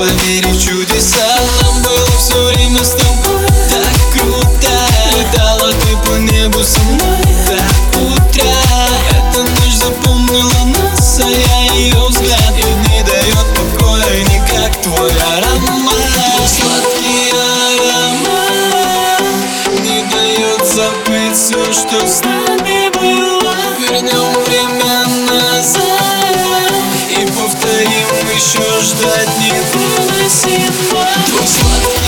поверить в чудеса. Нам было все время с тобой так круто. Летала ты по небу со мной до утра. Эта ночь запомнила нас, а я ее взгляд. И не дает покоя никак твой аромат. Сладкий аромат не дает забыть все, что с нами было. Вернем время назад и повторим, еще ждать невыносимо. Твой сладкий